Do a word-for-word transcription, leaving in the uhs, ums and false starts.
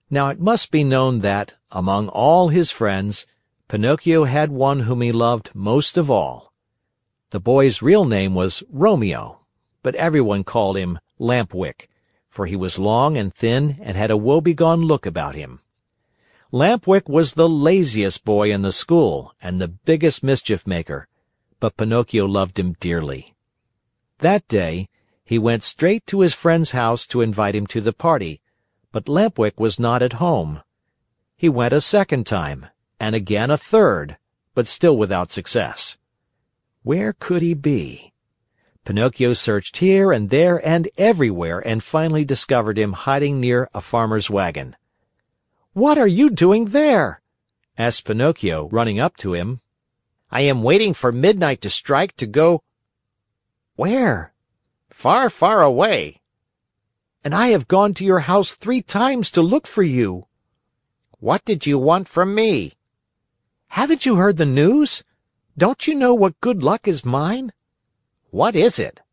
Now it must be known that, among all his friends, Pinocchio had one whom he loved most of all. The boy's real name was Romeo, but everyone called him Lamp Wick, for he was long and thin and had a woebegone look about him. Lamp Wick was the laziest boy in the school and the biggest mischief maker, but Pinocchio loved him dearly. That day, he went straight to his friend's house to invite him to the party, but Lamp Wick was not at home. He went a second time, and again a third, but still without success. Where could he be? Pinocchio searched here and there and everywhere and finally discovered him hiding near a farmer's wagon. "What are you doing there?" asked Pinocchio, running up to him. "I am waiting for midnight to strike to go—" "Where?" "Far, far away." "And I have gone to your house three times to look for you." "What did you want from me?" "Haven't you heard the news? Don't you know what good luck is mine?" "What is it?"